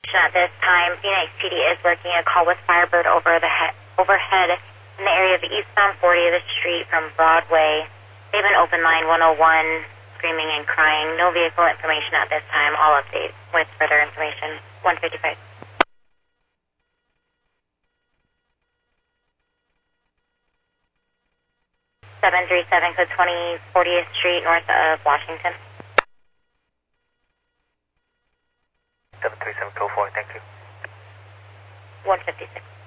At this time, Phoenix PD is working a call with Firebird overhead in the area of eastbound 40th Street from Broadway. They have an open line 101, screaming and crying. No vehicle information at this time. All updates with further information. 155. 737, code 20, 40th Street, north of Washington. 737, code 4, thank you. 156.